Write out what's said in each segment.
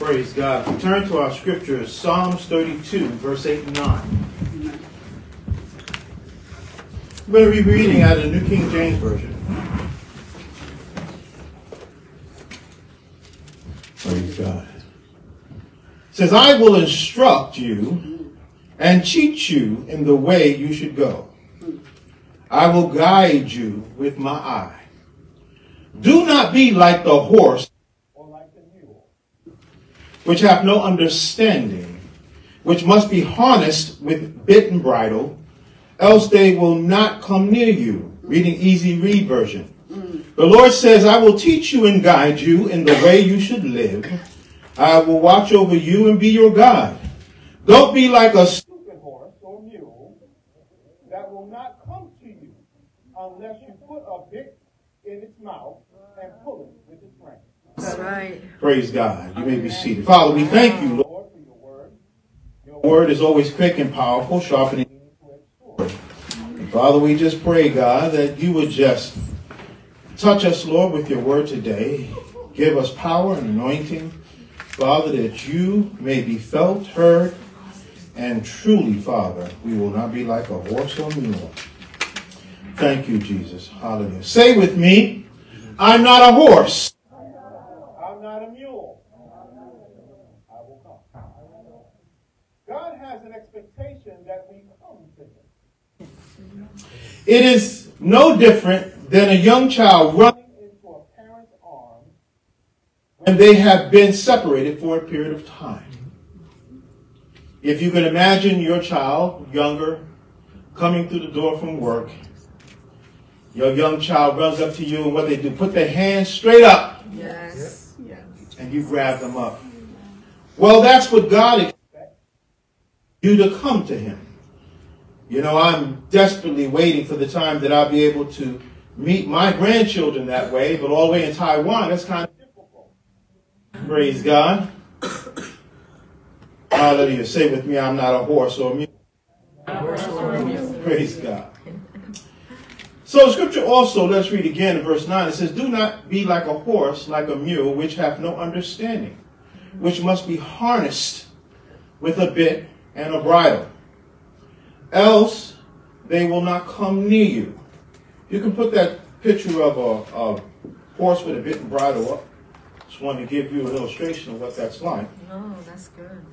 Praise God. We turn to our scriptures, Psalms 32, verse 8 and 9. I'm going to be reading out of the New King James Version. Praise God. It says, I will instruct you and teach you in the way you should go. I will guide you with my eye. Do not be like the horse or like the mule, which have no understanding, which must be harnessed with bit and bridle, else they will not come near you. Reading Easy Read Version. The Lord says, I will teach you and guide you in the way you should live. I will watch over you and be your God. Don't be like a stupid horse or mule that will not come to you unless you put a bit in its mouth and pull it with its reins. That's right. Praise God. You may be seated. Father, we thank you, Lord, for your word. Your word is always quick and powerful, sharpening any two-edged sword. Father, we just pray, God, that you would just touch us, Lord, with your word today. Give us power and anointing, Father, that you may be felt, heard, and truly, Father, we will not be like a horse or mule. Thank you, Jesus. Hallelujah. Say with me, I'm not a horse. I'm not a mule. I will come. God has an expectation that we come to him. It is no different than a young child running into a parent's arms when they have been separated for a period of time. If you can imagine your child, younger, coming through the door from work, your young child runs up to you, and what they do, put their hands straight up. Yes. Yes. And you grab them up. Well, that's what God expects you to come to him. You know, I'm desperately waiting for the time that I'll be able to meet my grandchildren that way, but all the way in Taiwan, that's kind of difficult. Praise God. Hallelujah. Say with me, I'm not a horse or a mule. Praise God. So scripture also, let's read again in verse 9. It says, do not be like a horse, like a mule, which have no understanding, which must be harnessed with a bit and a bridle, else they will not come near you. You can put that picture of a horse with a bit and bridle up. Just wanted to give you an illustration of what that's like. No, that's good.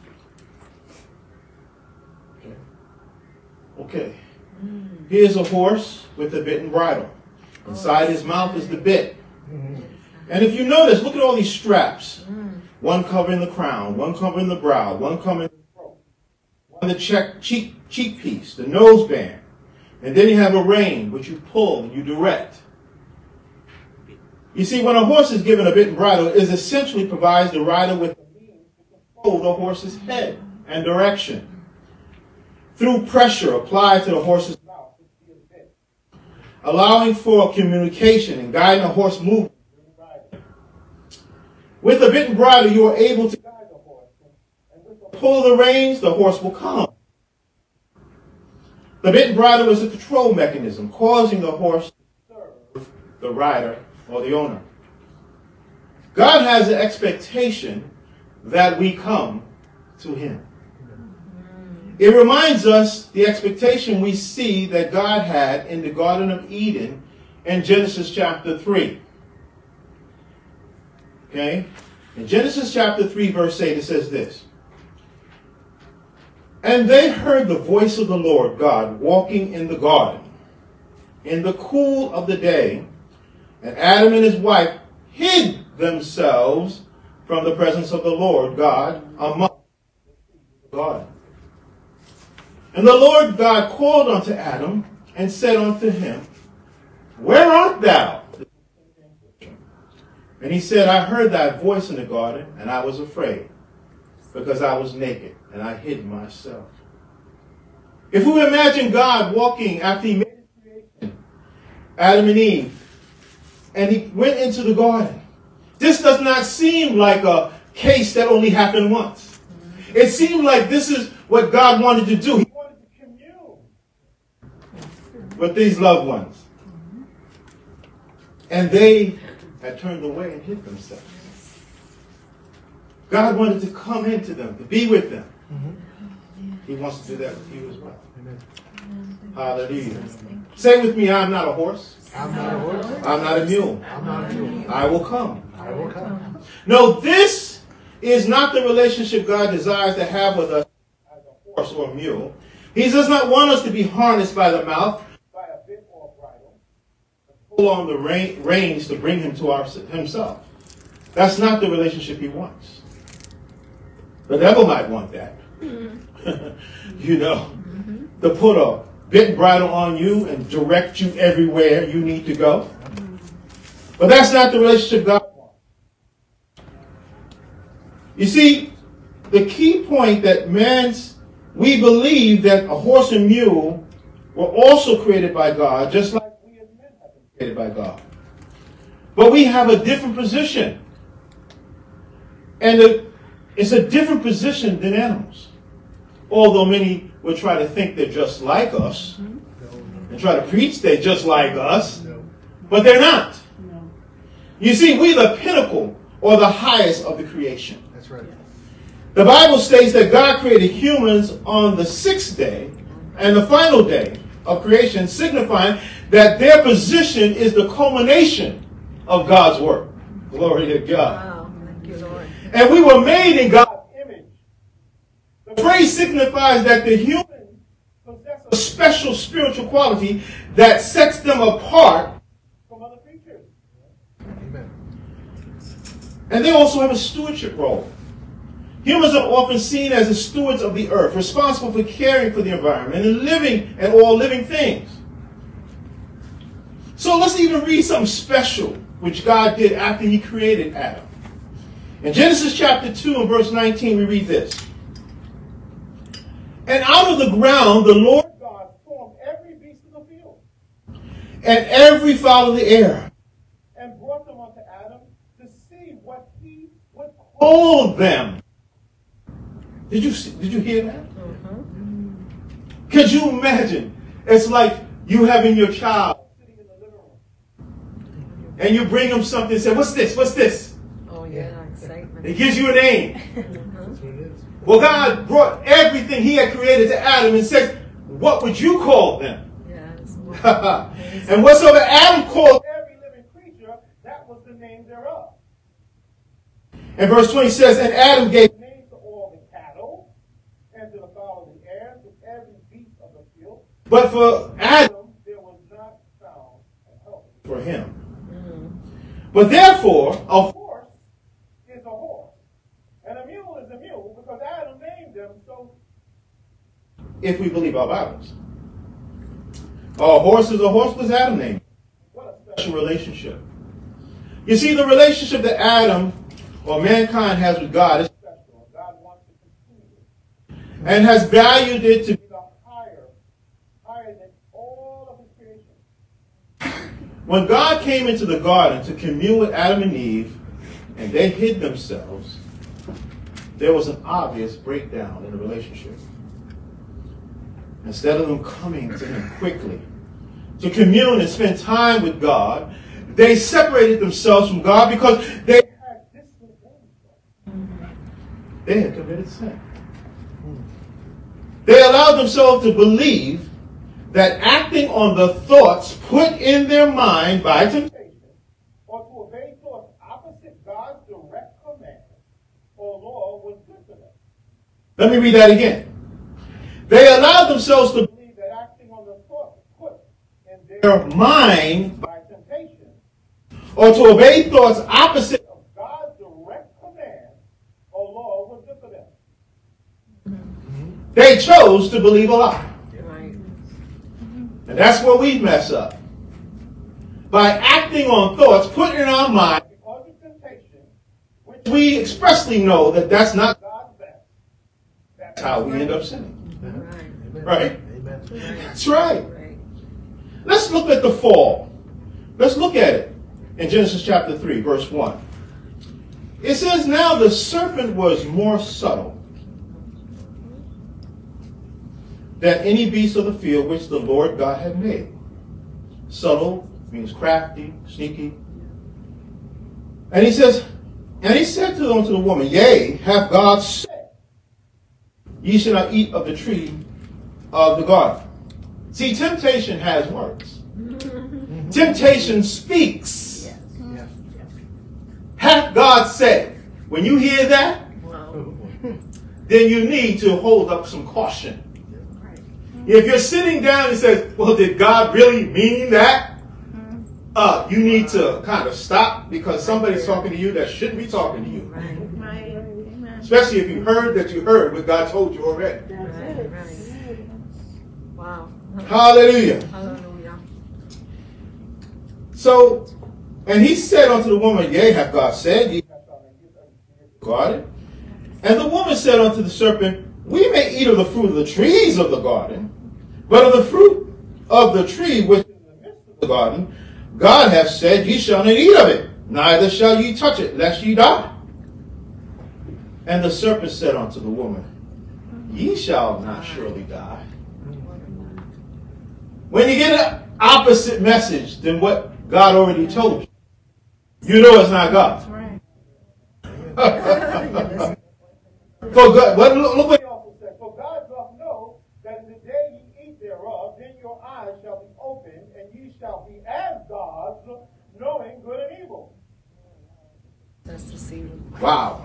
Okay. Here's a horse with a bit and bridle. Inside his mouth is the bit. And if you notice, look at all these straps. One covering the crown, one covering the brow, one covering the throat, one the cheek piece, the nose band. And then you have a rein, which you pull and you direct. You see, when a horse is given a bit and bridle, it essentially provides the rider with the means to control the horse's head and direction through pressure applied to the horse's mouth, allowing for communication and guiding the horse movement. With the bit and bridle, you are able to guide the horse. And with the pull of the reins, the horse will come. The bit and bridle is a control mechanism, causing the horse to serve the rider or the owner. God has an expectation that we come to him. It reminds us the expectation we see that God had in the Garden of Eden in Genesis chapter 3. Okay? In Genesis chapter 3, verse 8, it says this. And they heard the voice of the Lord God walking in the garden in the cool of the day, and Adam and his wife hid themselves from the presence of the Lord God among the garden. And the Lord God called unto Adam and said unto him, where art thou? And he said, I heard thy voice in the garden, and I was afraid, because I was naked, and I hid myself. If we imagine God walking after he made his creation, Adam and Eve, and he went into the garden, this does not seem like a case that only happened once. It seemed like this is what God wanted to do. He wanted to commune with these loved ones. And they had turned away and hid themselves. God wanted to come into them, to be with them. He wants to do that with you as well. Hallelujah. Say with me, I'm not a horse. I'm not a horse. I'm not a mule. I'm not a mule. I will come. I will come. No, this is not the relationship God desires to have with us as a horse or a mule. He does not want us to be harnessed by the mouth, by a bit or a bridle, and pull on the reins to bring him to himself. That's not the relationship he wants. The devil might want that. You know, to put a bit and bridle on you and direct you everywhere you need to go. But that's not the relationship God wants. You see, the key point that we believe that a horse and mule were also created by God, just like we as men have been created by God. But we have a different position. And it's a different position than animals. Although many will try to think they're just like us and try to preach they're just like us, but they're not. You see, we're the pinnacle or the highest of the creation. That's right. The Bible states that God created humans on the sixth day and the final day of creation, signifying that their position is the culmination of God's work. Glory to God. Wow. Thank you, Lord. And we were made in God's image. The phrase signifies that the humans possess a special spiritual quality that sets them apart from other creatures. Amen. And they also have a stewardship role. Humans are often seen as the stewards of the earth, responsible for caring for the environment and living and all living things. So let's even read something special which God did after he created Adam. In Genesis chapter 2 and verse 19 we read this. And out of the ground the Lord God formed every beast of the field and every fowl of the air and brought them unto Adam to see what he would call them. Did you hear that? Could you imagine? It's like you having your child sitting in the living room. And you bring them something and say, what's this? What's this? Oh, yeah, excitement. It gives you a name. That's what it is. Well, God brought everything he had created to Adam and said, what would you call them? Yes. And whatsoever Adam called every living creature, that was the name thereof. And verse 20 says, and Adam gave names to all the cattle, and to the fowl of the air, to every beast of the field. But for Adam, there was not found a help for him. But therefore, a horse is a horse, and a mule is a mule, because Adam named them so. If we believe our Bibles. A horse is a horse because Adam named it. What a special relationship. You see, the relationship that Adam or mankind has with God is special. God wants to continue it. And has valued it to be the higher than all of his creation. When God came into the garden to commune with Adam and Eve, and they hid themselves, there was an obvious breakdown in the relationship. Instead of them coming to him quickly to commune and spend time with God, they separated themselves from God because they had disobeyed God. They had committed sin. They allowed themselves to believe that acting on the thoughts put in their mind by temptation, or to obey thoughts opposite God's direct command or law was good for them. Let me read that again. They allowed themselves to believe that acting on the thoughts put in their mind by temptation, or to obey thoughts opposite of God's direct command or law was good for them. They chose to believe a lie. And that's where we mess up. By acting on thoughts put in our mind because of temptation, which we expressly know that that's not God's best. That's how we end up sinning. Right? Amen. That's right. Let's look at the fall. Let's look at it in Genesis chapter 3, verse 1. It says, now the serpent was more subtle than any beast of the field which the Lord God had made. Subtle means crafty, sneaky. And he says, And he said unto the woman, Yea, hath God said, ye shall not eat of the tree of the garden. See, temptation has words. Temptation speaks. Yeah. Hath God said. When you hear that, Wow. then you need to hold up some caution. If you're sitting down and says, well, did God really mean that? You need to kind of stop, because somebody's talking to you that shouldn't be talking to you. Right. Especially if you heard that you heard what God told you already. Right. Wow. Hallelujah. Hallelujah. So, and he said unto the woman, Yea, hath God said, ye shall not eat of the garden? And the woman said unto the serpent, We may eat of the fruit of the trees of the garden, but of the fruit of the tree which is in the midst of the garden, God hath said, Ye shall not eat of it, neither shall ye touch it, lest ye die. And the serpent said unto the woman, Ye shall not surely die. When you get an opposite message than what God already told you, you know it's not God. For God, look what he also said. For God doth know that in the day ye eat thereof, then your eyes shall be opened, and ye shall be as gods, knowing good and evil. That's deceiving. Wow.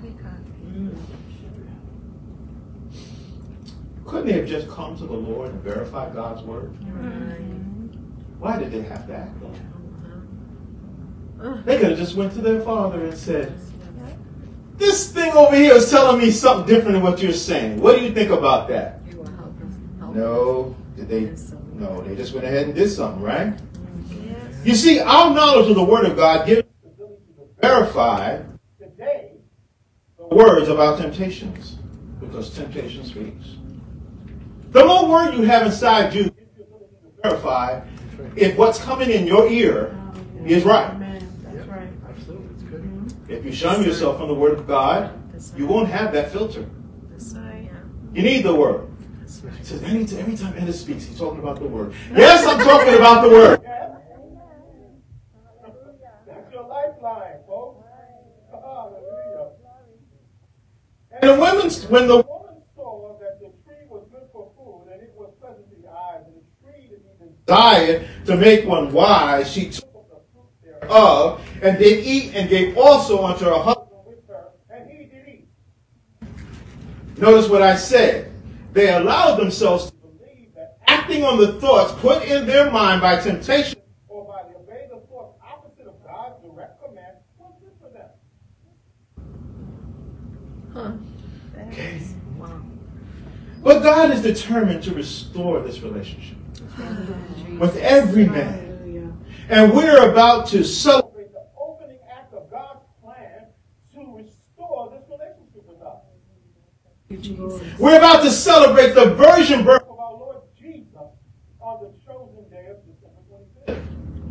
Couldn't they have just come to the Lord and verified God's word? Why did they have to act on it? They could have just went to their father and said, This thing over here is telling me something different than what you're saying. What do you think about that? You will help us. No. Did they? No, they just went ahead and did something, right? You see, our knowledge of the Word of God gives us the ability to verify today the words of our temptations, because temptation speaks. The more word you have inside you gives you the ability to verify if what's coming in your ear is right. That's right. Absolutely. It's good. If you shun yourself from the Word of God, you won't have that filter. You need the Word. So every time Enda speaks, he's talking about the Word. Yes, I'm talking about the Word. That's your lifeline, folks. Hallelujah. And when the woman saw that the tree was good for food, and it was pleasant to the eyes, and the tree to be desired to make one wise, she took of the fruit thereof, and did eat, and gave also unto her husband with her, and he did eat. Notice what I said. They allowed themselves to believe that acting on the thoughts put in their mind by temptation or by the obeying the thoughts opposite of God's direct command was good for them. Okay. Wow. But God is determined to restore this relationship with every man. And we're about to celebrate the opening act of God's plan to restore this relationship with us. We're about to celebrate the virgin birth of our Lord Jesus on the chosen day of December 25th.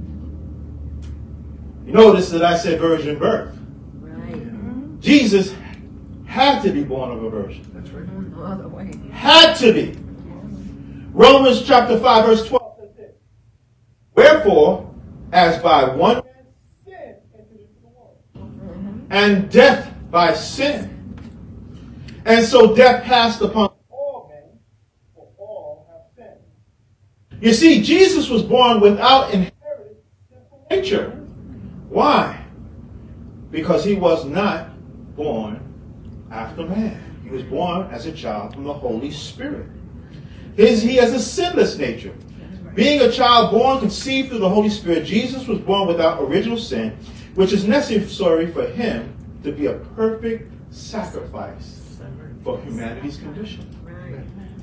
You notice that I said virgin birth. Right. Jesus had to be born of a virgin. That's right. No other way. Had to be. Romans chapter 5 verse 12 says this. Wherefore, as by one man sin entered into the world, and death by sin, and so death passed upon all men, for all have sinned. You see, Jesus was born without inherited sinful nature. Why? Because he was not born after man. He was born as a child from the Holy Spirit. He has a sinless nature. Being a child born, conceived through the Holy Spirit, Jesus was born without original sin, which is necessary for him to be a perfect sacrifice for humanity's condition. Right.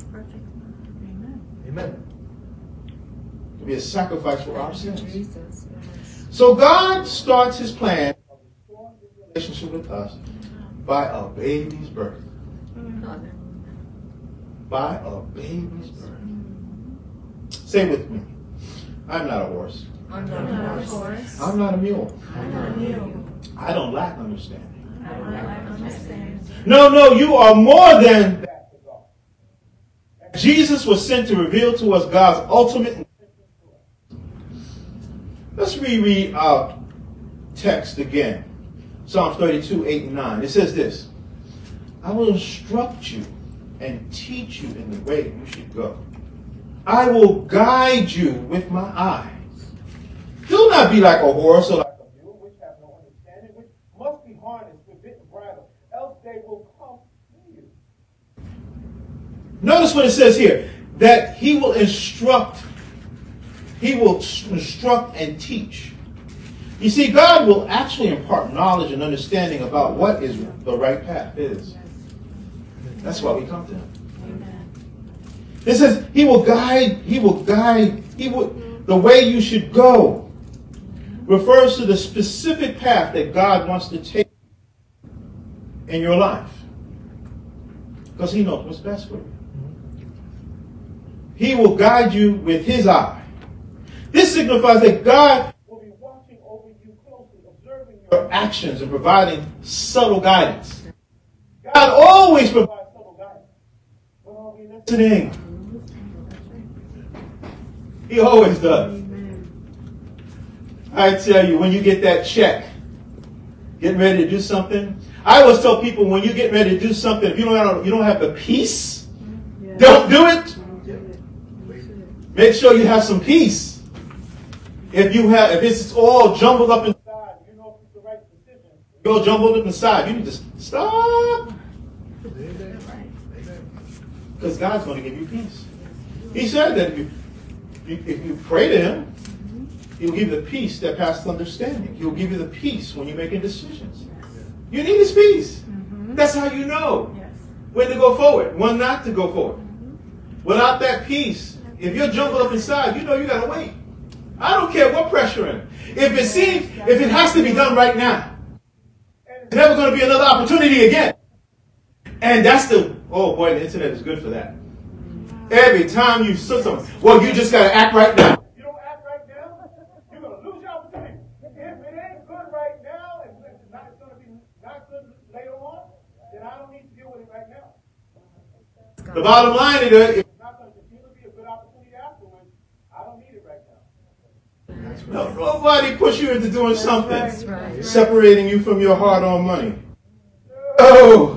Amen. To be a sacrifice for our sins. Jesus. Yes. So God starts his plan of restoring his relationship with us by a baby's birth. By a baby's birth. Say with me. I'm not a horse. I'm not a horse. I'm not a mule. I'm not a mule. I don't lack understanding. I don't understand. No, you are more than that to God. And Jesus was sent to reveal to us God's ultimate intention to us. Let's reread our text again. Psalms 32, 8 and 9. It says this: I will instruct you and teach you in the way you should go. I will guide you with my eyes. Do not be like a horse or like a mule, which have no understanding, which must be harnessed with bit and bridle, else they will come to you. Notice what it says here, that he will instruct. He will instruct and teach. You see, God will actually impart knowledge and understanding about what is the right path is. That's why we come to him. It says he will guide, the way you should go refers to the specific path that God wants to take in your life. Because he knows what's best for you. He will guide you with his eye. This signifies that God will be watching over you closely, observing your actions and providing subtle guidance. God always provides subtle guidance. But are we listening? He always does. I tell you, when you get that check, getting ready to do something, I always tell people, when you get ready to do something, if you don't have the peace, don't do it. Make sure you have some peace. If it's all jumbled up inside, you know if it's the right decision. You're all jumbled up inside. You need to stop. Because God's going to give you peace. He said that if you pray to him, he'll give you the peace that passes understanding. He'll give you the peace when you're making decisions. You need his peace. That's how you know when to go forward, when not to go forward. Without that peace, if you're jumbled up inside, you know you got to wait. I don't care what pressure in. If it has to be done right now, and there's never going to be another opportunity again. And oh boy, the internet is good for that. Every time you say something, well, you just got to act right now. If you don't act right now, you're going to lose your opportunity. If it ain't good right now, and it's going to be not good later on, then I don't need to deal with it right now. The bottom line is that if it's not going to continue to be a good opportunity afterwards, I don't need it right now. No, nobody push you into doing something separating you from your hard-earned money. No.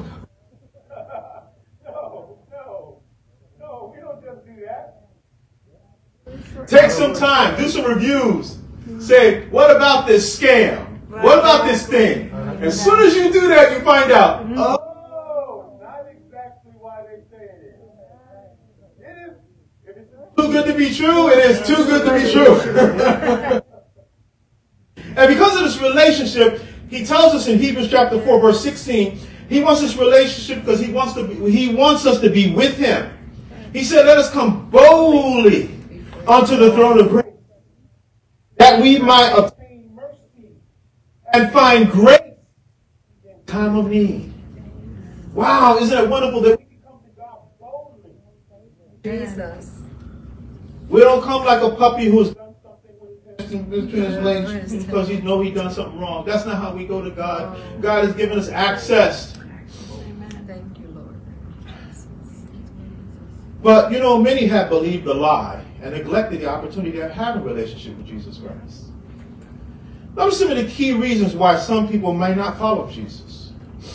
No, we don't just do that. Take some time, do some reviews. Say, what about this scam? What about this thing? As soon as you do that, you find out, oh, not exactly why they say it is. It is, if it's too good to be true, it is too good to be true. And because of this relationship, he tells us in Hebrews chapter 4, verse 16, he wants this relationship because he wants us to be with him. He said, let us come boldly unto the throne of grace, that we might obtain mercy and find grace in time of need. Wow, isn't it wonderful that we can come to God boldly? Jesus. We don't come like a puppy who's done something with between his legs because he knows he's done something wrong. That's not how we go to God. God has given us access. Thank you, Lord. But, many have believed the lie and neglected the opportunity of having a relationship with Jesus Christ. Notice some of the key reasons why some people may not follow Jesus.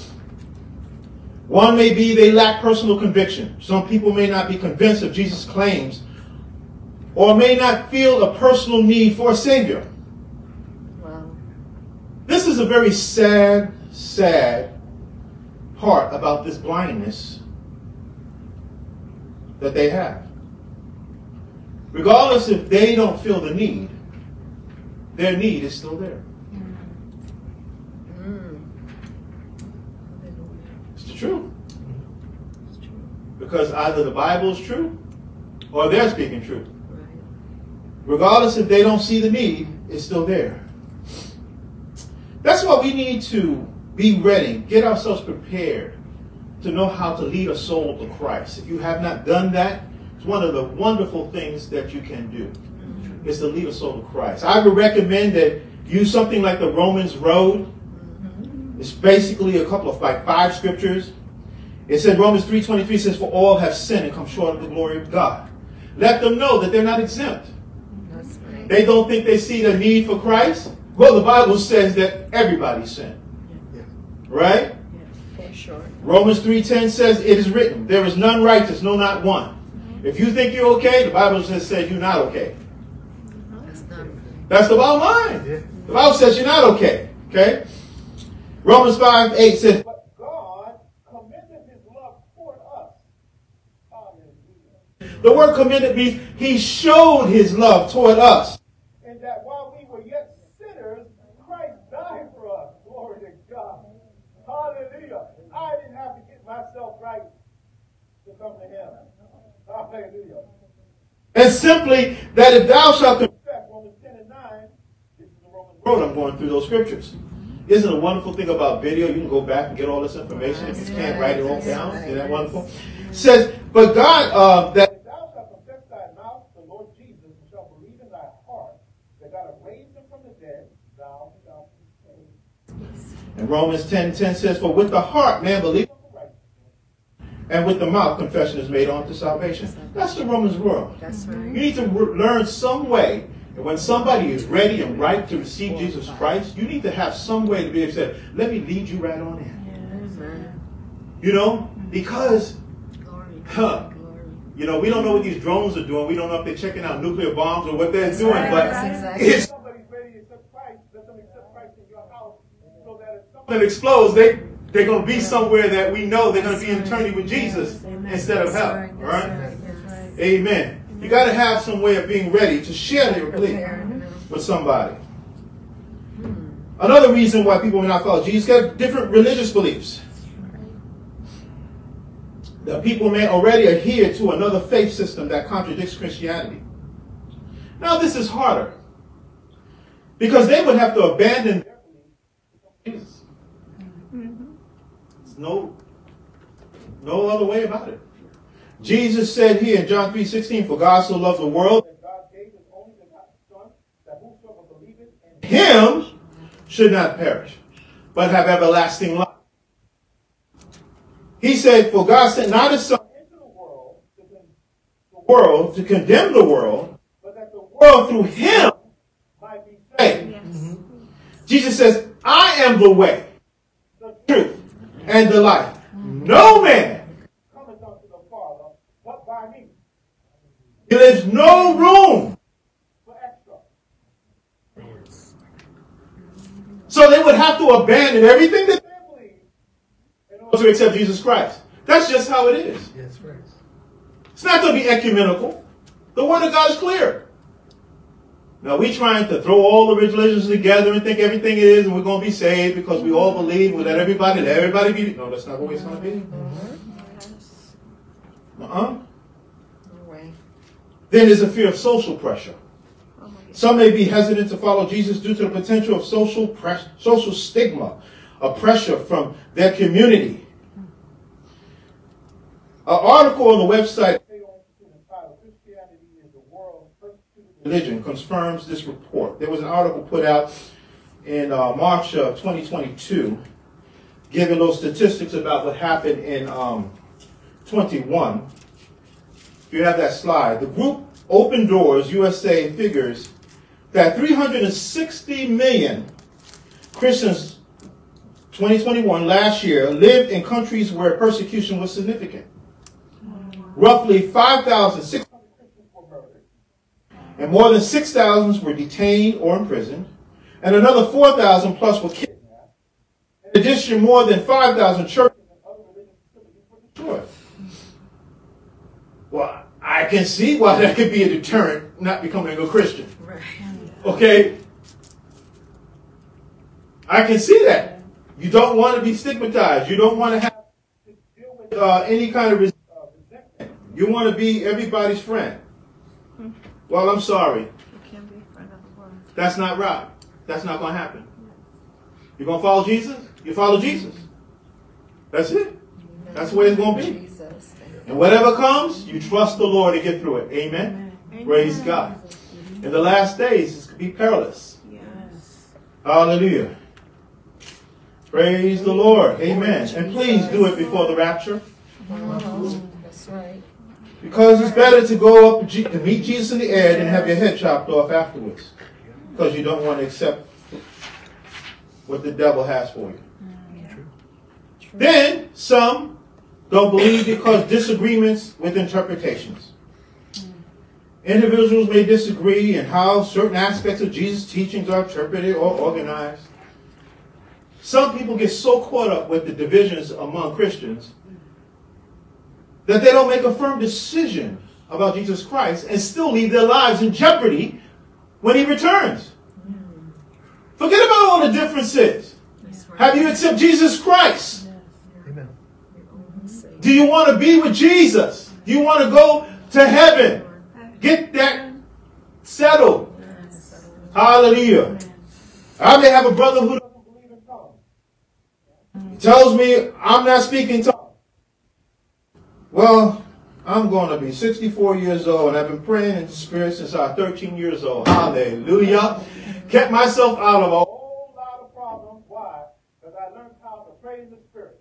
One may be they lack personal conviction. Some people may not be convinced of Jesus' claims or may not feel a personal need for a Savior. Wow. This is a very sad, sad part about this blindness that they have. Regardless if they don't feel the need, their need is still there. It's the truth. Because either the Bible is true or they're speaking truth. Regardless if they don't see the need, it's still there. That's why we need to be ready, get ourselves prepared to know how to lead a soul to Christ. If you have not done that, it's one of the wonderful things that you can do, is to lead a soul to Christ. I would recommend that you use something like the Romans Road. It's basically a couple of 5 scriptures. It said, Romans 3:23 says, for all have sinned and come short of the glory of God. Let them know that they're not exempt. They don't think they see the need for Christ. Well, the Bible says that everybody sinned Right? For sure. Romans 3:10 says, it is written, there is none righteous, no, not one. If you think you're okay, the Bible just says you're not okay. That's not. That's the bottom line. Yeah. The Bible says you're not okay. Okay? Romans 5:8 says, but God commended his love toward us. Hallelujah. The word commended means he showed his love toward us. And that while we were yet sinners, Christ died for us. Glory to God. Hallelujah. I didn't have to get myself right to come to him. Hallelujah. And simply that if thou shalt confess, Romans 10:9, this is the Roman road I'm going through those scriptures. Isn't it a wonderful thing about video? You can go back and get all this information if you can't write it all down. Isn't that wonderful? It says, but God, that if thou shalt confess thy mouth the Lord Jesus and shalt believe in thy heart that God hath raised him from the dead, thou shalt be saved. And Romans 10:10 says, for with the heart man believeth unto righteousness, and with the mouth confession is made unto salvation. That's the Romans world. That's right. You need to learn some way. And when somebody is ready and ripe to receive Jesus Christ, you need to have some way to be able to say, let me lead you right on in. Amen. You know, because, Glory. you know, we don't know what these drones are doing. We don't know if they're checking out nuclear bombs or what they're That's doing. right. But That's exactly. if somebody's ready to accept Christ, let them accept Christ in your house so that if something explodes, they're going to be somewhere that we know they're going to be in eternity with Jesus instead of hell. That's All right? That's right. Amen. You got to have some way of being ready to share your belief with somebody. Another reason why people may not follow Jesus got different religious beliefs. That people may already adhere to another faith system that contradicts Christianity. Now this is harder because they would have to abandon their belief in Jesus. There's no other way about it. Jesus said here in John 3:16, for God so loved the world that God gave his only begotten Son, that whosoever believeth in him should not perish, but have everlasting life. He said, for God sent not his Son into the world to condemn the world, but that the world through him might be saved. Yes. Jesus says, I am the way, the truth, and the life. No man cometh unto the Father but by me. There's no room for extra. So they would have to abandon everything that they believe in order to accept Jesus Christ. That's just how it is. Yes, right. It's not going to be ecumenical. The Word of God is clear. Now, we trying to throw all the religions together and think everything is, and we're going to be saved because we all believe. We let everybody be. No, that's not what it's going to be. No way. Then there's a fear of social pressure. Some may be hesitant to follow Jesus due to the potential of social stigma, a pressure from their community. An article on the website entitled Christianity is the World's Persecuted Religion confirms this report. There was an article put out in March of 2022 giving those statistics about what happened in 21. If you have that slide, the group Open Doors USA figures that 360 million Christians 2021 last year lived in countries where persecution was significant. Roughly 5,600 Christians were murdered, and more than 6,000 were detained or imprisoned, and another 4,000 plus were kidnapped. In addition, more than 5,000 churches and other religious facilities were destroyed. Well, I can see why that could be a deterrent not becoming a Christian. Right. Okay? I can see that. You don't want to be stigmatized. You don't want to have to deal with any kind of resentment. You want to be everybody's friend. Well, I'm sorry. You can't be a friend of the world. That's not right. That's not going to happen. You're going to follow Jesus? You follow Jesus. That's it. That's the way it's going to be. Jesus. And whatever comes, you trust the Lord to get through it. Amen? Praise God. In the last days, it's going to be perilous. Yes. Hallelujah. Praise the Lord. Amen. And please do it before the rapture. That's right. Because it's better to go up to meet Jesus in the air than have your head chopped off afterwards. Because you don't want to accept what the devil has for you. Then some don't believe because disagreements with interpretations. Individuals may disagree in how certain aspects of Jesus' teachings are interpreted or organized. Some people get so caught up with the divisions among Christians that they don't make a firm decision about Jesus Christ and still leave their lives in jeopardy when he returns. Forget about all the differences. Have you accepted Jesus Christ? Amen. Do you want to be with Jesus? Do you want to go to heaven? Get that settled. Hallelujah. I may have a brother who doesn't believe in tongues. He tells me I'm not speaking tongues. Well, I'm going to be 64 years old, and I've been praying in the Spirit since I was 13 years old. Hallelujah. Kept myself out of a whole lot of problems. Why? Because I learned how to pray in the Spirit.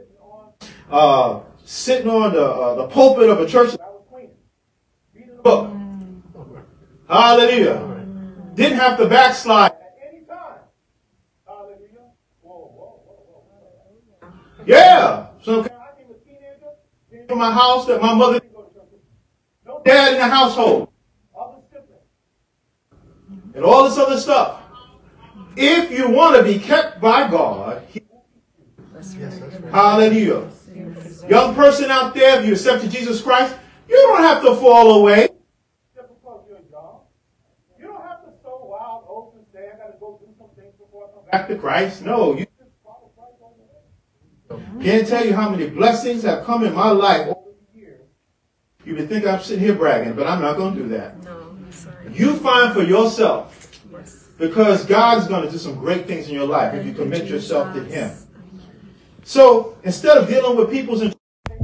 Sitting on the pulpit of a church that I was cleaning. Reading the book. Hallelujah. Didn't have to backslide at any time. Hallelujah. Whoa. Yeah. So I became a teenager in my house that my mother didn't go to church with. No dad in the household. All the siblings. And all this other stuff. If you want to be kept by God, he will keep you. Yes, that's right. Hallelujah. Young person out there, if you accepted Jesus Christ, you don't have to fall away. Just because you're young. You don't have to sow wild oats and say, I got to go do some things before I come back to Christ. No, you just follow Christ all the way. Can't tell you how many blessings have come in my life over the years. You would think I'm sitting here bragging, but I'm not going to do that. No, sorry. You find for yourself, Yes. because God's going to do some great things in your life if you commit yourself to Him. So instead of dealing with people's some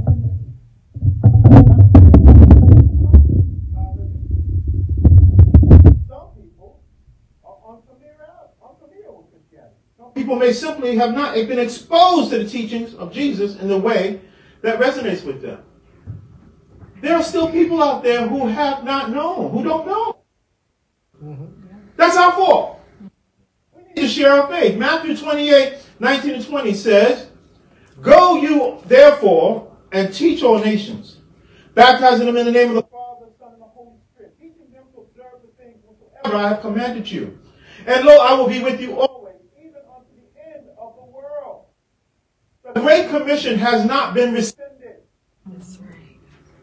people are unfamiliar with Christianity. Some people may simply have not been exposed to the teachings of Jesus in the way that resonates with them. There are still people out there who have not known, who don't know. That's our fault. We need to share our faith. Matthew 28:19-20 says, Go you, therefore, and teach all nations, baptizing them in the name of the Father, the Son, and the Holy Spirit, teaching them to observe the things whatsoever I have commanded you. And lo, I will be with you always, even unto the end of the world. The Great Commission has not been rescinded. That's right.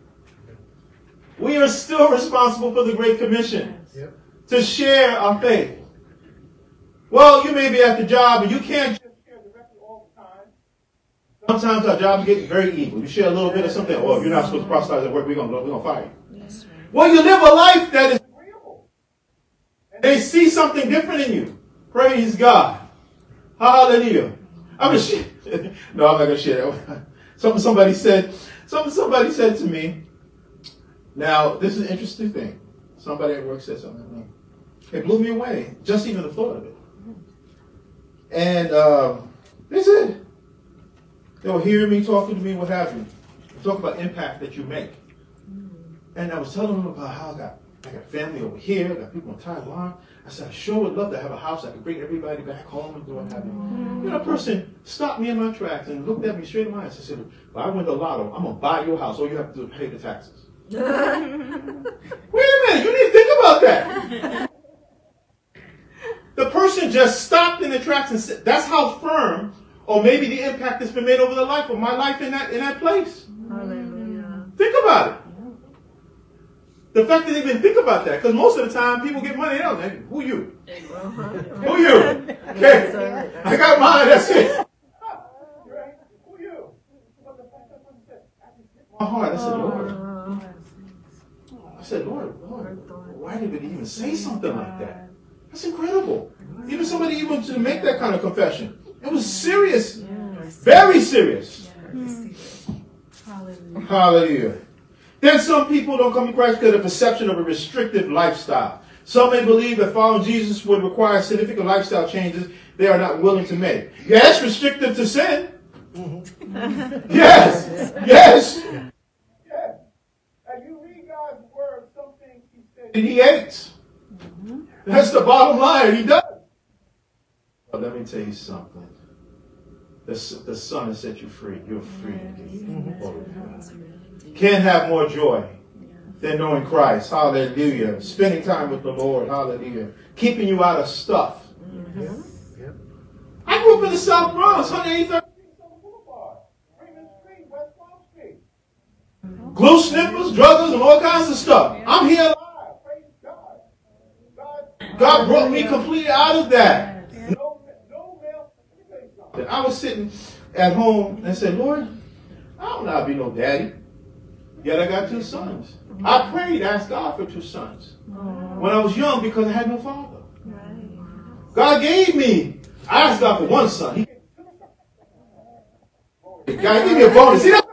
We are still responsible for the Great Commission. Yep. To share our faith. Well, you may be at the job and you can't just share directly all the time. Sometimes our jobs get very evil. You share a little bit of something, oh, if you're not supposed to proselytize at work, we're gonna fire you. That's right. Well, you live a life that is agreeable. And they see something different in you. Praise God. Hallelujah. I'm gonna share. No, I'm not gonna share that. Somebody said to me, now this is an interesting thing. Somebody at work said something to me. It blew me away, just even the thought of it. And they said, they were hearing me, talking to me, what have you. Talk about impact that you make. And I was telling them about how I got family over here, I got people in Taiwan. I said, I sure would love to have a house that could bring everybody back home and do what have you. You know, a person stopped me in my tracks and looked at me straight in my eyes and said, if I win the lotto, I'm going to buy your house. All you have to do is pay the taxes. Wait a minute, you need to think about that. The person just stopped in the tracks and said, that's how firm, or maybe the impact that's been made over the life of my life in that place. Hallelujah. Think about it. The fact that they even think about that, because most of the time people get money, they don't think, who you? Who you? Okay, I got mine, that's it. Who you? My heart, I said, Lord, why did it even say something like that? That's incredible. Even somebody even to make that kind of confession. It was serious. Very serious. Hallelujah. Hallelujah. Then some people don't come to Christ because of the perception of a restrictive lifestyle. Some may believe that following Jesus would require significant lifestyle changes they are not willing to make. Yeah, it's restrictive to sin. Yes. Yes. Yes. As you read God's word, some things He said and He hates. That's the bottom line. He does. But let me tell you something. The Son has set you free. You're free indeed. Can't have more joy than knowing Christ. Hallelujah. Spending time with the Lord. Hallelujah. Keeping you out of stuff. Yep. I grew up in the South Bronx, 183rd Boulevard, Freeman Street, West Palm Street. Glue snippers, druggers, and all kinds of stuff. I'm here alive. Praise God. God brought me completely out of that. No male. I was sitting at home and said, Lord, I don't know how to be no daddy. Yet I got 2 sons. I prayed, asked God for 2 sons. When I was young because I had no father. God gave me. I asked God for 1 son. God gave me a bonus. See that?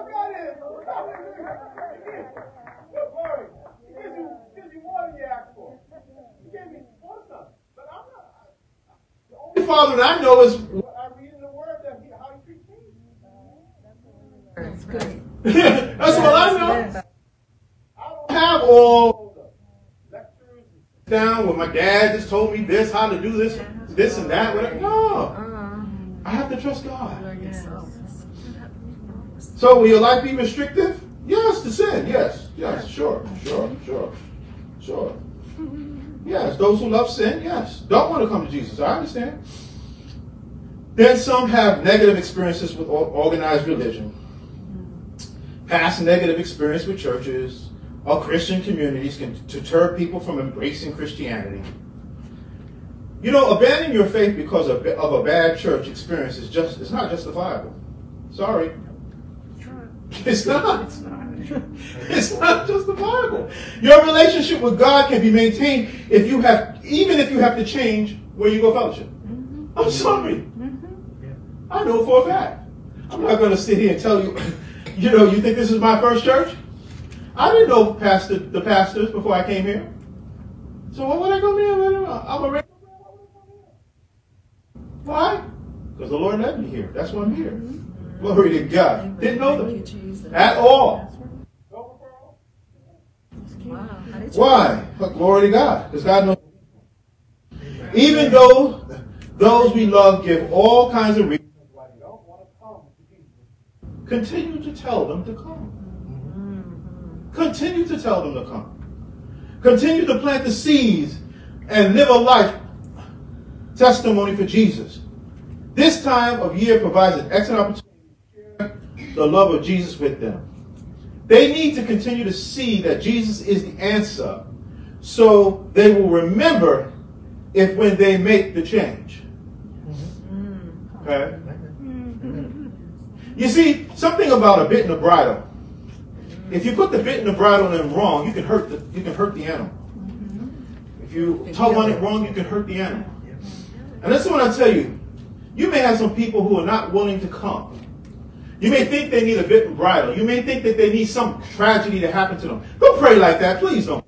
The only father that I know is what I read in the Word that how he treats me. That's good. That's what I know. I don't have all the lectures down where my dad just told me this, how to do this and that. Whatever. No. I have to trust God. So will your life be restrictive? Yes, to sin. Yes, sure. Yes, those who love sin, yes. Don't want to come to Jesus. I understand. Then some have negative experiences with organized religion. Past negative experience with churches or Christian communities can deter people from embracing Christianity. You know, abandoning your faith because of a bad church experience it's not justifiable. Sorry. It's not. It's not justifiable. Your relationship with God can be maintained even if you have to change where you go fellowship. I'm sorry. I know for a fact. I'm not going to sit here and tell you, you think this is my first church? I didn't know the pastors before I came here. So why would I go there? I'm a regular. Why? Because the Lord led me here. That's why I'm here. Glory to God. Didn't know them at all. Why? But glory to God. Because God knows. Even though those we love give all kinds of reasons why they don't want to come to Jesus, continue to tell them to come. Continue to tell them to come. Continue to plant the seeds and live a life testimony for Jesus. This time of year provides an excellent opportunity to share the love of Jesus with them. They need to continue to see that Jesus is the answer so they will remember when they make the change. Okay? You see, something about a bit and a bridle. If you put the bit and the bridle in wrong, you can hurt the animal. If you tug on it wrong, you can hurt the animal. And that's what I tell you. You may have some people who are not willing to come. You may think they need a bit and bridle. You may think that they need some tragedy to happen to them. Don't pray like that. Please don't.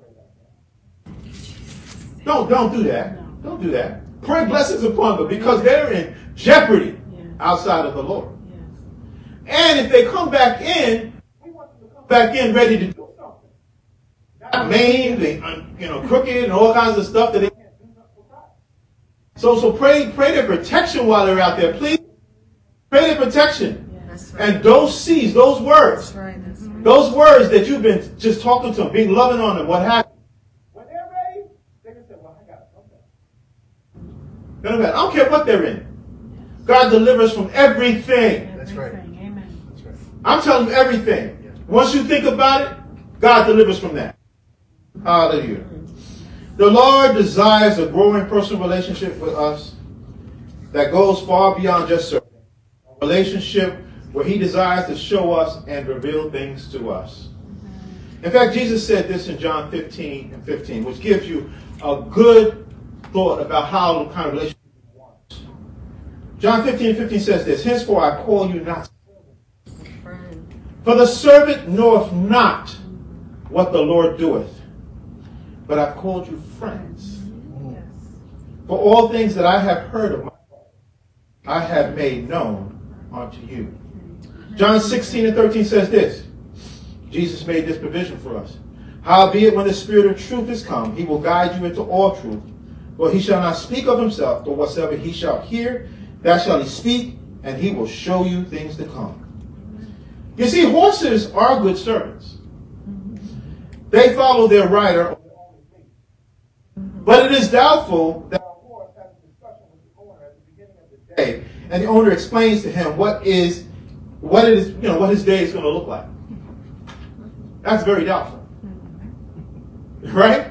Don't do that. Don't do that. Pray blessings upon them because they're in jeopardy outside of the Lord. And if they come back in, we want them to come back in ready to do something. Not maimed, crooked and all kinds of stuff that they can't do nothing for God. So pray their protection while they're out there. Please pray their protection. Right. And those seeds, those words, those words that you've been just talking to them, being loving on them, what happened? When they're ready, they can say, well, I got to come back. I don't care what they're in. God delivers from everything. That's right. Amen. That's right. I'm telling you everything. Yeah. Once you think about it, God delivers from that. Hallelujah. The Lord desires a growing personal relationship with us that goes far beyond just serving. A relationship where he desires to show us and reveal things to us. In fact, Jesus said this in John 15:15, which gives you a good thought about how the kind of relationship he wants. John 15:15 says this, henceforth I call you not servants, for the servant knoweth not what the Lord doeth, but I've called you friends. For all things that I have heard of my Father, I have made known unto you. John 16:13 says this. Jesus made this provision for us. Howbeit, when the Spirit of truth is come, he will guide you into all truth. For he shall not speak of himself, but whatsoever he shall hear, that shall he speak, and he will show you things to come. You see, horses are good servants. They follow their rider. But it is doubtful that a horse has a discussion with the owner at the beginning of the day, and the owner explains to him what his day is going to look like. That's very doubtful. Right?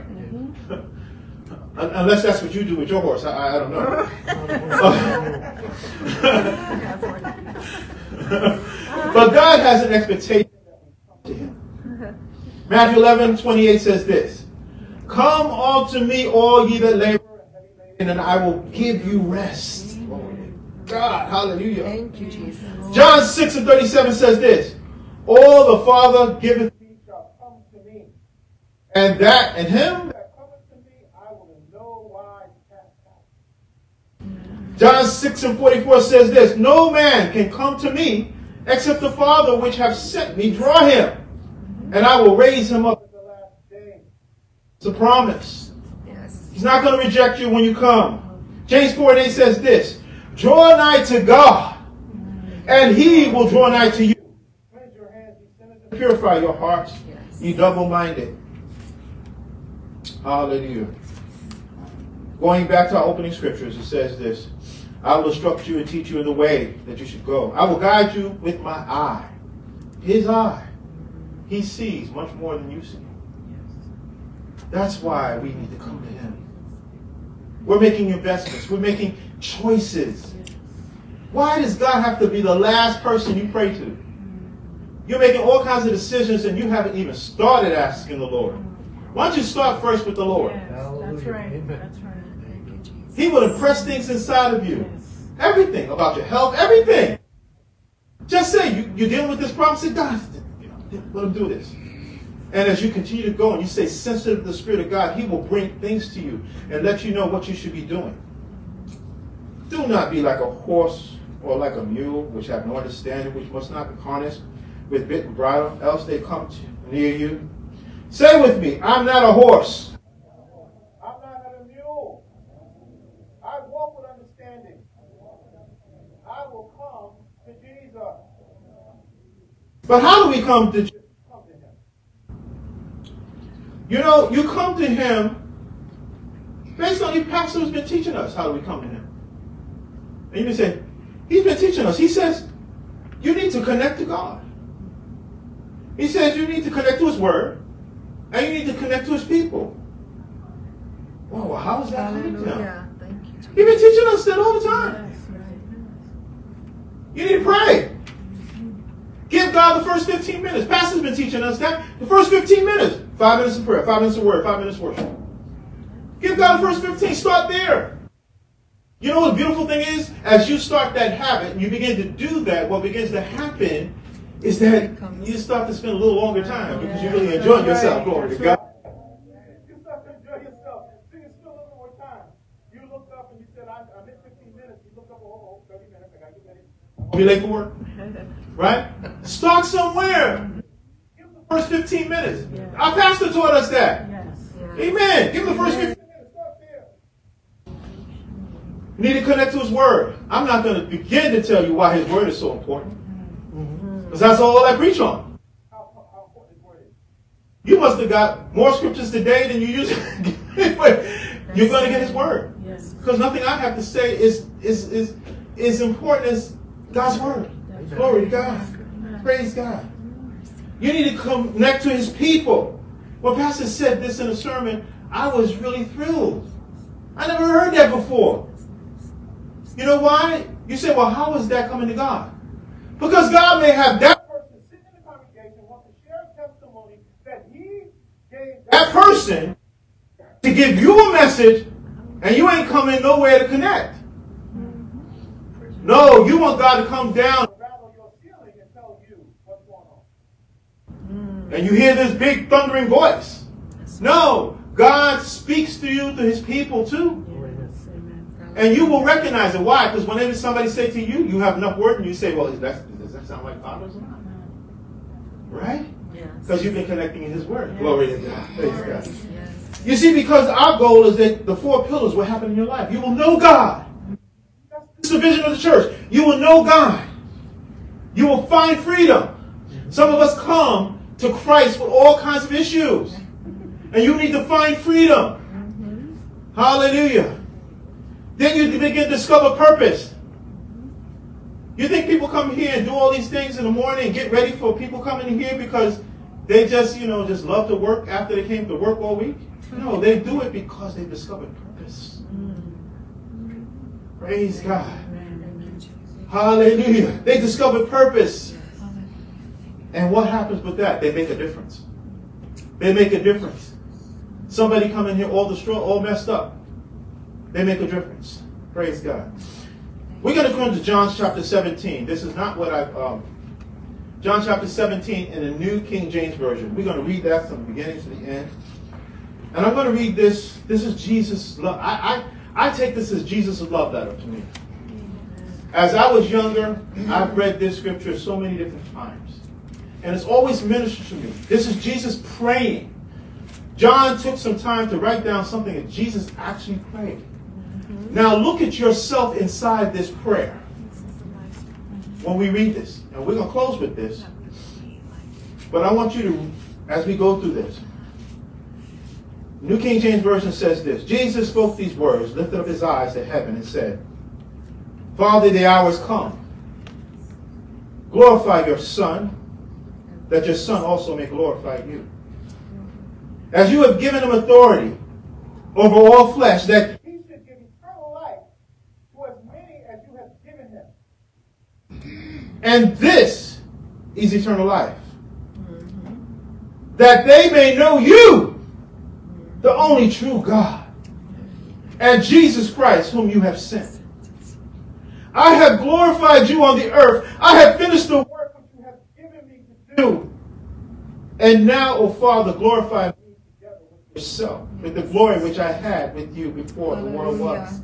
Unless that's what you do with your horse. I don't know. But God has an expectation that we come to him. Matthew 11:28 says this. Come unto me, all ye that labor and heavy laden, and I will give you rest. God, hallelujah. Thank you, Jesus. John 6:37 says this. All the Father giveth me shall come to me, and him that cometh to me I will in no wise cast out. John 6:44 says this. No man can come to me except the Father which hath sent me draw him, and I will raise him up at the last day. It's a promise. Yes. He's not going to reject you when you come. James 4:8 says this. Draw nigh to God, and he will draw nigh to you. Cleanse your hands, ye sinners, and purify your hearts, ye double-minded. Hallelujah. Going back to our opening scriptures, it says this. I will instruct you and teach you in the way that you should go. I will guide you with my eye. His eye. He sees much more than you see. That's why we need to come to him. We're making investments. We're making choices. Why does God have to be the last person you pray to? You're making all kinds of decisions and you haven't even started asking the Lord. Why don't you start first with the Lord? Yes, that's right. That's right. Thank you, Jesus. He will impress things inside of you. Everything about your health, everything. Just say you're dealing with this problem. Say, God, let him do this. And as you continue to go and you stay sensitive to the Spirit of God, he will bring things to you and let you know what you should be doing. Do not be like a horse or like a mule, which have no understanding, which must not be harnessed with bit and bridle, else they come near you. Say with me, I'm not a horse. I'm not a mule. I walk with understanding. I will come to Jesus. But how do we come to Jesus? You know, you come to him based on your pastor who's been teaching us. How do we come to him? And you say, he's been teaching us. He says, you need to connect to God. He says you need to connect to his word. And you need to connect to his people. Oh, well, how is that coming to him? Thank you, Jesus. He's been teaching us that all the time. Yes, right. You need to pray. Give God the first 15 minutes. Pastor's been teaching us that. The first 15 minutes. 5 minutes of prayer, 5 minutes of word, 5 minutes of worship. Give God the first 15. Start there. You know what the beautiful thing is? As you start that habit and you begin to do that, what begins to happen is that you start to spend a little longer time because you really enjoy yourself. Glory to God. You start to enjoy yourself. So you spend a little more time. You look up and you said, I'm in 15 minutes. You look up, oh, 30 minutes. I got to get ready. I'll be late for work. Right? Start somewhere. Give him the first 15 minutes. Yes. Our pastor taught us that. Yes. Amen. Give him the first 15 minutes. Start there. You need to connect to his word. I'm not going to begin to tell you why his word is so important. Because that's all I preach on. How important his word is. You must have got more scriptures today than you usually get. You're going to get his word. Yes. Because nothing I have to say is important as God's word. Glory to God. Praise God. You need to connect to his people. When Pastor said this in a sermon, I was really thrilled. I never heard that before. You know why? You say, well, how is that coming to God? Because God may have that person sitting in the congregation want to share a testimony that he gave that person to give you a message and you ain't coming nowhere to connect. No, you want God to come down and rattle your ceiling and tell you what's going on. And you hear this big thundering voice. No, God speaks to you, to his people too. And you will recognize it. Why? Because whenever somebody say to you, you have enough word and you say, well, does that sound like God or something? Right? Because you've been connecting in his word. Glory to God. Praise God. You see, because our goal is that the 4 pillars will happen in your life. You will know God. That's the vision of the church. You will know God. You will find freedom. Some of us come to Christ with all kinds of issues. And you need to find freedom. Hallelujah. Then you begin to discover purpose. You think people come here and do all these things in the morning and get ready for people coming in here because they just, just love to work after they came to work all week? No, they do it because they discovered purpose. Praise God. Hallelujah. They discovered purpose. And what happens with that? They make a difference. They make a difference. Somebody come in here all distraught, all messed up. They make a difference. Praise God. We're going to come to John chapter 17. This is not what John chapter 17 in the New King James Version. We're going to read that from the beginning to the end. And I'm going to read this. This is Jesus' love. I take this as Jesus' love letter to me. As I was younger, I've read this scripture so many different times. And it's always ministered to me. This is Jesus praying. John took some time to write down something that Jesus actually prayed. Now look at yourself inside this prayer when we read this. And we're going to close with this. But I want you to, as we go through this, New King James Version says this. Jesus spoke these words, lifted up his eyes to heaven and said, Father, the hour has come. Glorify your Son, that your Son also may glorify you. As you have given him authority over all flesh, that he should give eternal life to as many as you have given him. And this is eternal life. That they may know you, the only true God, and Jesus Christ, whom you have sent. I have glorified you on the earth. I have finished the work which you have given me to do. And now, O Father, glorify me together with yourself, with the glory which I had with you before the world was.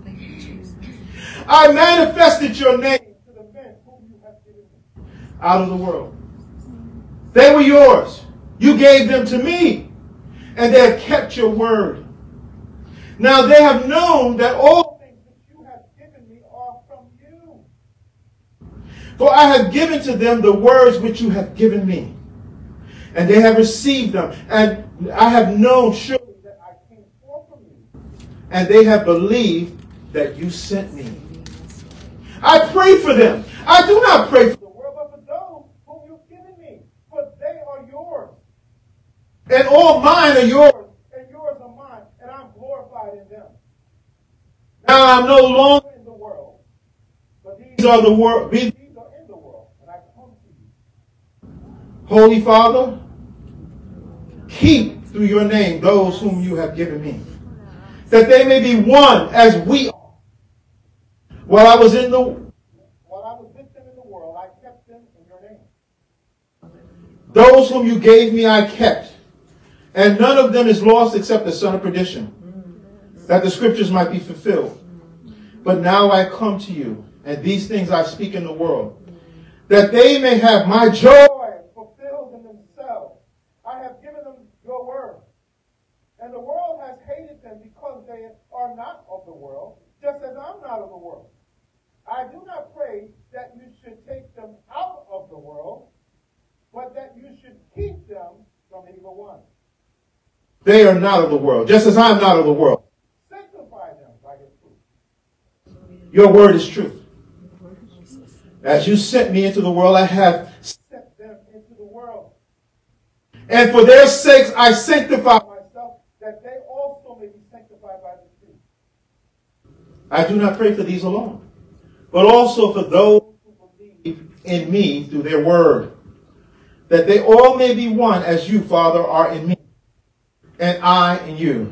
I manifested your name to the men whom you have given me out of the world. They were yours. You gave them to me, and they have kept your word. Now they have known that all things which you have given me are from you. For I have given to them the words which you have given me, and they have received them. And I have known surely that I came forth from you, and they have believed that you sent me. I pray for them. I do not pray for the world, but for those whom you've given me, for they are yours. And all mine are yours, and yours are mine, and I'm glorified in them. Now I'm no longer in the world, but these are in the world, and I come to you. Holy Father, keep through your name those whom you have given me, that they may be one as we are. While I was with them in the world, I kept them in your name. Those whom you gave me, I kept. And none of them is lost except the son of perdition, that the scriptures might be fulfilled. But now I come to you, and these things I speak in the world, that they may have my joy fulfilled in themselves. I have given them your word. And the world has hated them because they are not of the world, just as I'm not of the world. I do not pray that you should take them out of the world, but that you should keep them from evil one. They are not of the world, just as I am not of the world. Sanctify them by your truth. Your word is truth. As you sent me into the world, I have sent them into the world. And for their sakes I sanctify myself, that they also may be sanctified by the truth. I do not pray for these alone, but also for those who believe in me through their word, that they all may be one as you, Father, are in me, and I in you,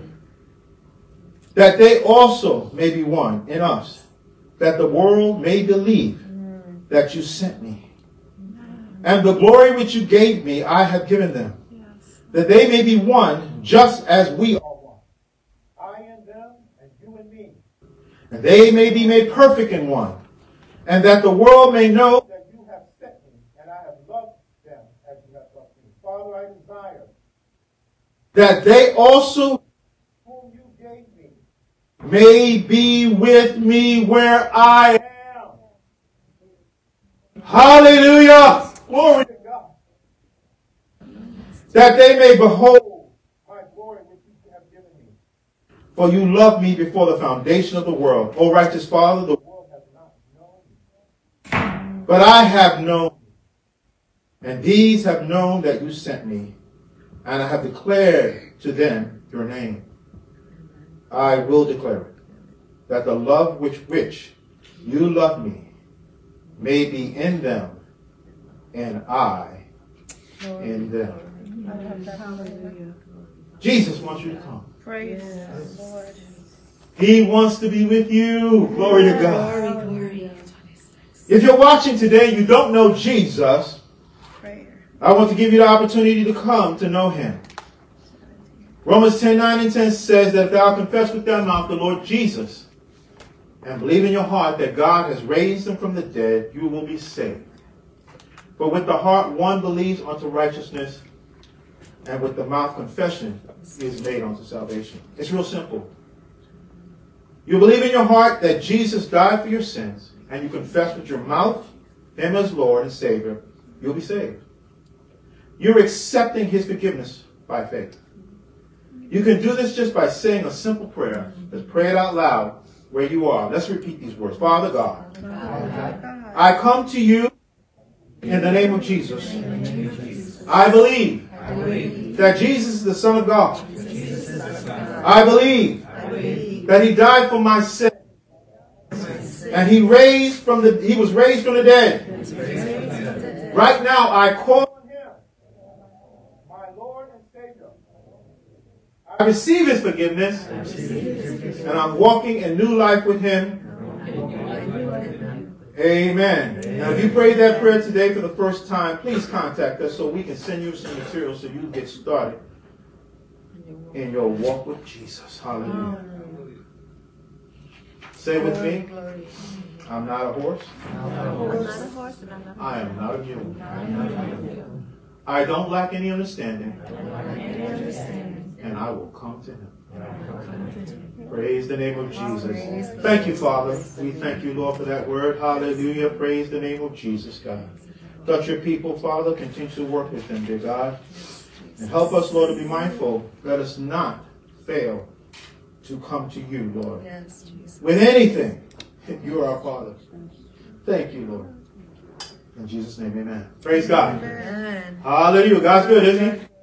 that they also may be one in us, that the world may believe that you sent me. And the glory which you gave me, I have given them, that they may be one, just as we are one. I in them, and you in me. And they may be made perfect in one, and that the world may know that you have sent me, and I have loved them as you have loved me. Father, I desire that they also, whom you gave me, may be with me where I am. Hallelujah. Glory to God. That they may behold my glory which you have given me. For you loved me before the foundation of the world. O righteous Father, the world has not known me, but I have known you. And these have known that you sent me, and I have declared to them your name. I will declare it, that the love which you love me may be in them, and I in them. Jesus wants you to come. Praise the Lord. He wants to be with you. Glory to God. If you're watching today, you don't know Jesus, I want to give you the opportunity to come to know him. Romans 10:9 and 10 says that if thou confess with thy mouth the Lord Jesus and believe in your heart that God has raised him from the dead, you will be saved. For with the heart one believes unto righteousness, and with the mouth confession is made unto salvation. It's real simple. You believe in your heart that Jesus died for your sins, and you confess with your mouth him as Lord and Savior, you'll be saved. You're accepting his forgiveness by faith. You can do this just by saying a simple prayer. Let's pray it out loud where you are. Let's repeat these words. Father God, I come to you in the name of Jesus. I believe that Jesus is the Son of God. I believe that he died for my sin. And he was raised from the dead. Right now I call on him, my Lord and Savior. I receive his forgiveness, and I'm walking in new life with him. Amen. Now, if you prayed that prayer today for the first time, please contact us so we can send you some material so you can get started in your walk with Jesus. Hallelujah. Say with me, I'm not a horse. I am not a mule. I don't lack any understanding, and I will come to him. Praise the name of Jesus. Thank you, Father. We thank you, Lord, for that word. Hallelujah. Praise the name of Jesus, God. Touch your people, Father. Continue to work with them, dear God. And help us, Lord, to be mindful. Let us not fail to come to you, Lord. With anything. You are our Father. Thank you, Lord. In Jesus' name, amen. Praise God. Amen. Hallelujah. God's good, isn't he?